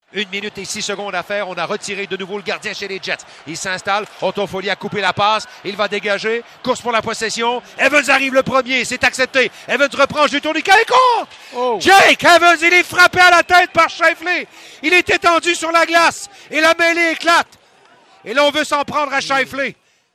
1 minute et 6 secondes à faire. On a retiré de nouveau le gardien chez les Jets. Il s'installe. Toffoli a coupé la passe. Il va dégager. Course pour la possession. Evans arrive le premier. C'est accepté. Evans reprend du tourniquet et compte! Oh. Jake Evans, il est frappé à la tête par Scheifele. Il est étendu sur la glace. Et la mêlée éclate. Et là, on veut s'en prendre à Scheifele.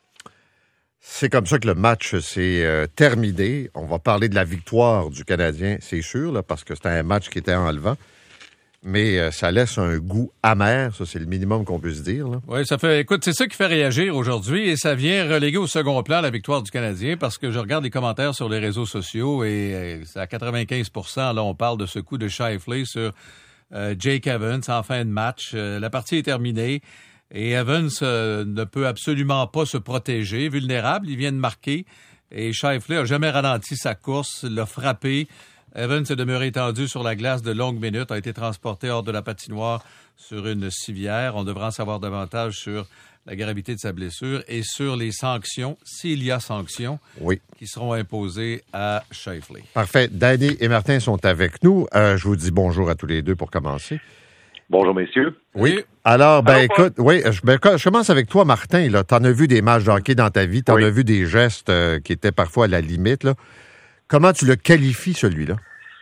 C'est comme ça que le match s'est terminé. On va parler de la victoire du Canadien, c'est sûr, là, parce que c'était un match qui était enlevant. Mais ça laisse un goût amer, ça c'est le minimum qu'on peut se dire. Oui, ça fait. Écoute, c'est ça qui fait réagir aujourd'hui et ça vient reléguer au second plan la victoire du Canadien parce que je regarde les commentaires sur les réseaux sociaux et c'est à 95%. Là, on parle de ce coup de Scheifele sur Jake Evans en fin de match. La partie est terminée et Evans ne peut absolument pas se protéger, vulnérable. Il vient de marquer et Scheifele n'a jamais ralenti sa course, l'a frappé. Evans est demeuré étendu sur la glace de longues minutes, a été transporté hors de la patinoire sur une civière. On devra en savoir davantage sur la gravité de sa blessure et sur les sanctions, s'il y a sanctions, qui seront imposées à Scheifele. Parfait. Danny et Martin sont avec nous. Je vous dis bonjour à tous les deux pour commencer. Bonjour, messieurs. Oui. Alors, écoute, je commence avec toi, Martin. Tu en as vu des matchs de hockey dans ta vie. Tu en as vu des gestes qui étaient parfois à la limite, là. Comment tu le qualifies, celui-là?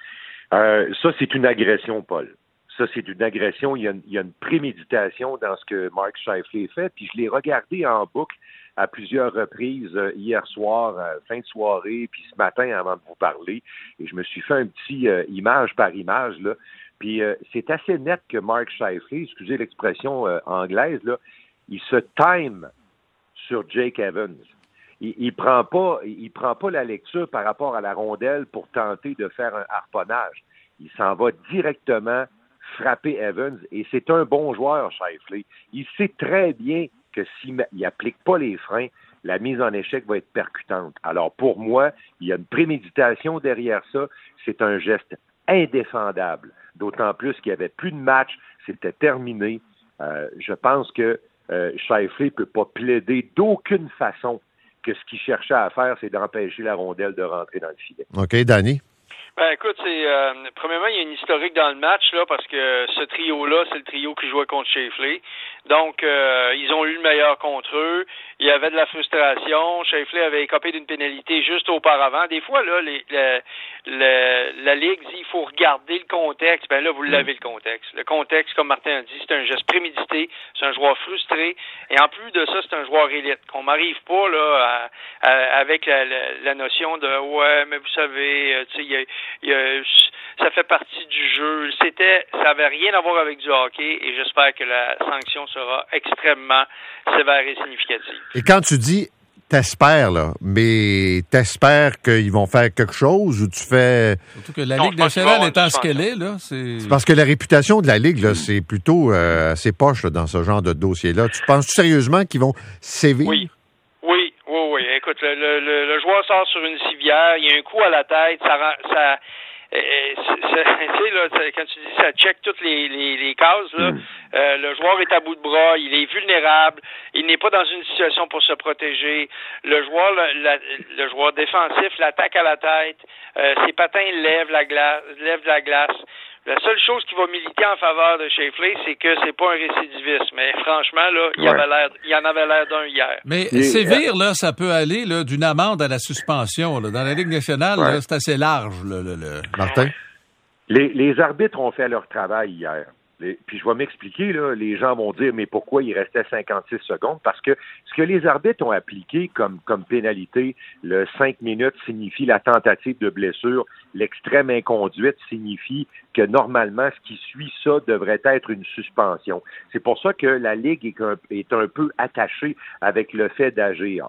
Ça, c'est une agression, Paul. Ça, c'est une agression. Il y a une préméditation dans ce que Mark Scheifele fait. Puis je l'ai regardé en boucle à plusieurs reprises hier soir, fin de soirée, puis ce matin avant de vous parler. Et je me suis fait un petit image par image, là. Puis c'est assez net que Mark Scheifele, excusez l'expression anglaise, là, il se time sur Jake Evans. Il prend pas la lecture par rapport à la rondelle pour tenter de faire un harponnage. Il s'en va directement frapper Evans et c'est un bon joueur, Scheifele. Il sait très bien que s'il n'applique pas les freins, la mise en échec va être percutante. Alors pour moi, il y a une préméditation derrière ça. C'est un geste indéfendable. D'autant plus qu'il n'y avait plus de match, c'était terminé. Je pense que Scheifele ne peut pas plaider d'aucune façon que ce qu'il cherchait à faire, c'est d'empêcher la rondelle de rentrer dans le filet. OK, Danny? Écoute, premièrement, il y a une historique dans le match, là, parce que ce trio-là, c'est le trio qui jouait contre Scheifele. Donc, ils ont eu le meilleur contre eux. Il y avait de la frustration. Scheifele avait écopé d'une pénalité juste auparavant. Des fois, là, la Ligue dit il faut regarder le contexte. Ben là, vous l'avez le contexte. Le contexte, comme Martin a dit, c'est un geste prémédité. C'est un joueur frustré. Et en plus de ça, c'est un joueur élite. Qu'on m'arrive pas, là, avec la notion de ouais, mais vous savez, tu sais, ça fait partie du jeu. Ça avait rien à voir avec du hockey et j'espère que la sanction sera extrêmement sévère et significative. Et quand tu dis t'espères, là, mais t'espères qu'ils vont faire quelque chose ou tu fais... Surtout que la Ligue nationale étant ce qu'elle est, là, c'est parce que la réputation de la Ligue, là, c'est plutôt assez poche là, dans ce genre de dossier-là. Tu penses sérieusement qu'ils vont sévir? Oui. Écoute, le joueur sort sur une civière, il y a un coup à la tête, ça tu sais, là, quand tu dis ça check toutes les cases, là, le joueur est à bout de bras, il est vulnérable, il n'est pas dans une situation pour se protéger. Le joueur défensif l'attaque à la tête, ses patins lèvent de la glace. La seule chose qui va militer en faveur de Scheifele, c'est que c'est pas un récidiviste. Mais franchement, là, il en avait l'air d'un hier. Mais sévir, là, ça peut aller là, d'une amende à la suspension. Là. Dans la Ligue nationale, là, c'est assez large. Martin? Les arbitres ont fait leur travail hier. Puis je vais m'expliquer, là, les gens vont dire, mais pourquoi il restait 56 secondes? Parce que ce que les arbitres ont appliqué comme pénalité, le 5 minutes signifie la tentative de blessure, l'extrême inconduite signifie que normalement, ce qui suit ça devrait être une suspension. C'est pour ça que la Ligue est un peu attachée avec le fait d'agir.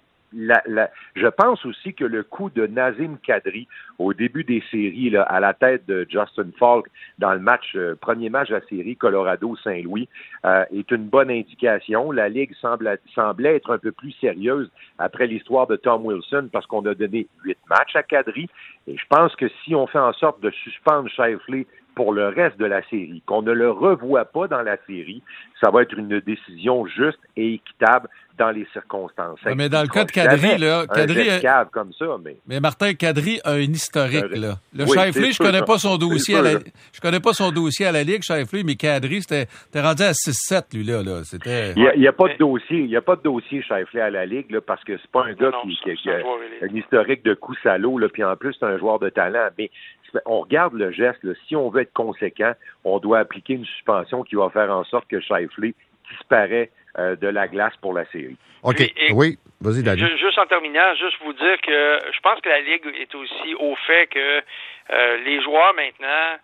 Je pense aussi que le coup de Nazem Kadri au début des séries là, à la tête de Justin Falk dans le premier match de la série Colorado-Saint-Louis est une bonne indication. La Ligue semblait être un peu plus sérieuse après l'histoire de Tom Wilson parce qu'on a donné 8 matchs à Kadri. Et je pense que si on fait en sorte de suspendre Scheifele pour le reste de la série, qu'on ne le revoit pas dans la série, ça va être une décision juste et équitable dans les circonstances. Ouais, mais dans le cas de Kadri, là, comme ça, mais Martin, Kadri a un historique, là. Le oui, Scheifele, je connais pas son dossier je connais pas son dossier à la Ligue, Scheifele, mais Kadri, t'es rendu à 6-7, lui, là. C'était... Il y a pas de dossier Scheifele à la Ligue, là, parce que c'est pas un gars qui a un historique de coups à l'eau, là, puis en plus, c'est un joueur de talent, mais on regarde le geste, là, si on veut être conséquent, on doit appliquer une suspension qui va faire en sorte que Scheifele disparaît de la glace pour la série. OK. Oui, vas-y, Dani. Juste en terminant, juste vous dire que je pense que la Ligue est aussi au fait que les joueurs maintenant,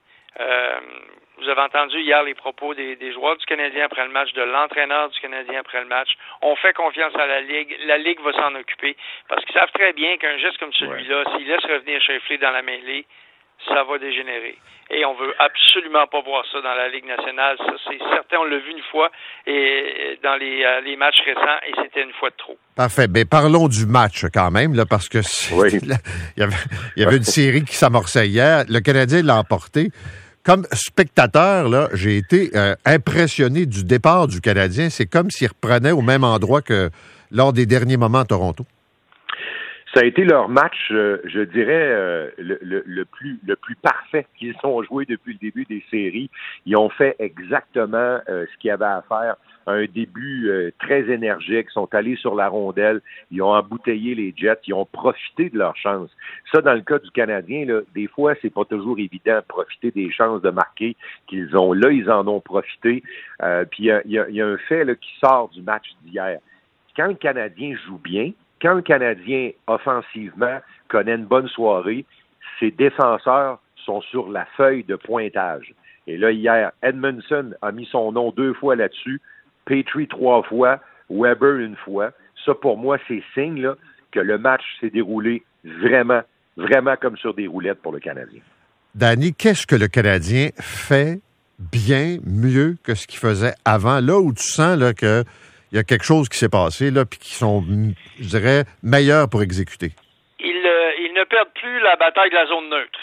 vous avez entendu hier les propos des joueurs du Canadien après le match, de l'entraîneur du Canadien après le match. On fait confiance à la Ligue va s'en occuper, parce qu'ils savent très bien qu'un geste comme celui-là, s'il laisse revenir Scheifele dans la mêlée, ça va dégénérer. Et on veut absolument pas voir ça dans la Ligue nationale. Ça, c'est certain. On l'a vu une fois et dans les matchs récents, et c'était une fois de trop. Parfait. Mais parlons du match quand même, là, parce que il y avait une série qui s'amorçait hier. Le Canadien l'a emporté. Comme spectateur, là, j'ai été impressionné du départ du Canadien. C'est comme s'il reprenait au même endroit que lors des derniers moments à Toronto. Ça a été leur match, je dirais, le plus parfait qu'ils ont joué depuis le début des séries. Ils ont fait exactement ce qu'il y avait à faire. Un début très énergique, sont allés sur la rondelle, ils ont embouteillé les Jets, ils ont profité de leur chance. Ça, dans le cas du Canadien, là, des fois, c'est pas toujours évident de profiter des chances de marquer qu'ils ont. Là, ils en ont profité. Puis il y a un fait là, qui sort du match d'hier. Quand le Canadien joue bien, quand le Canadien, offensivement, connaît une bonne soirée, ses défenseurs sont sur la feuille de pointage. Et là, hier, Edmondson a mis son nom 2 fois là-dessus, Petrie 3 fois, Weber 1 fois. Ça, pour moi, c'est signe là, que le match s'est déroulé vraiment, vraiment comme sur des roulettes pour le Canadien. Dani, qu'est-ce que le Canadien fait bien mieux que ce qu'il faisait avant? Là où tu sens là, que il y a quelque chose qui s'est passé, là, puis qui sont, je dirais, meilleurs pour exécuter. Ils ne perdent plus la bataille de la zone neutre.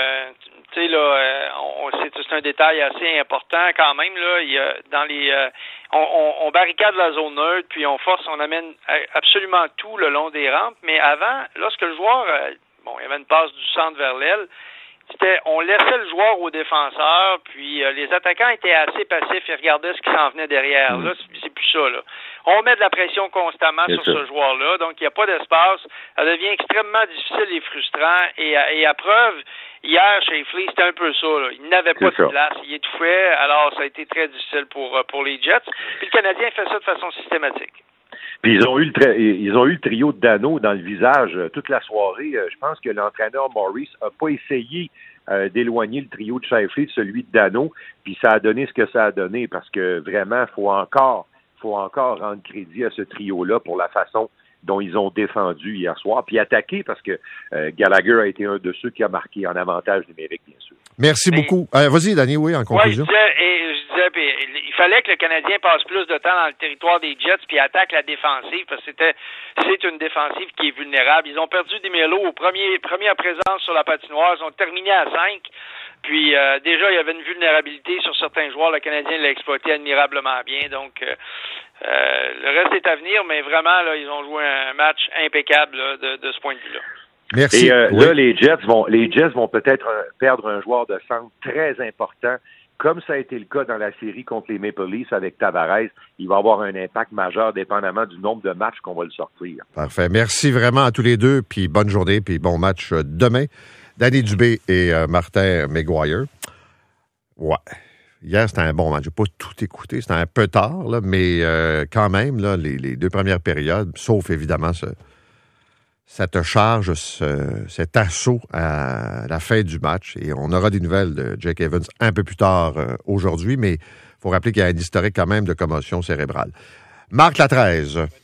Tu sais, là, c'est un détail assez important quand même, là. Il y a, dans les, on barricade la zone neutre, puis on amène absolument tout le long des rampes, mais avant, lorsque le joueur, il y avait une passe du centre vers l'aile, on laissait le joueur au défenseur, puis les attaquants étaient assez passifs et regardaient ce qui s'en venait derrière. Là, c'est plus ça, là. On met de la pression constamment sur ce joueur-là, donc il n'y a pas d'espace. Ça devient extrêmement difficile et frustrant. Et à preuve, hier, Scheifele, c'était un peu ça, là. Il n'avait pas de place, il étouffait, alors ça a été très difficile pour les Jets. Puis le Canadien fait ça de façon systématique. Puis ils ont eu le trio de Dano dans le visage toute la soirée. Je pense que l'entraîneur Maurice a pas essayé d'éloigner le trio de Scheifele de celui de Dano, puis ça a donné ce que ça a donné, parce que vraiment, faut encore rendre crédit à ce trio-là pour la façon dont ils ont défendu hier soir, puis attaqué, parce que Gallagher a été un de ceux qui a marqué en avantage numérique, bien sûr. Merci beaucoup. Vas-y, Dani, oui, en conclusion. Je disais, il fallait que le Canadien passe plus de temps dans le territoire des Jets puis attaque la défensive, parce que c'est une défensive qui est vulnérable. Ils ont perdu des mélos première présence sur la patinoire. Ils ont terminé à 5. Puis déjà, il y avait une vulnérabilité sur certains joueurs. Le Canadien l'a exploité admirablement bien. Donc, le reste est à venir, mais vraiment, là, ils ont joué un match impeccable là, de ce point de vue-là. Merci. Et là, les Jets vont peut-être perdre un joueur de centre très important, comme ça a été le cas dans la série contre les Maple Leafs avec Tavares. Il va avoir un impact majeur dépendamment du nombre de matchs qu'on va le sortir. Parfait. Merci vraiment à tous les deux, puis bonne journée, puis bon match demain. Dany Dubé et Martin McGuire. Ouais. Hier, c'était un bon match. J'ai pas tout écouté. C'était un peu tard, là, mais quand même, là, les 2 premières périodes, sauf évidemment cette charge, cet assaut à la fin du match. Et on aura des nouvelles de Jake Evans un peu plus tard aujourd'hui, mais il faut rappeler qu'il y a un historique quand même de commotion cérébrale. Marc Latreize.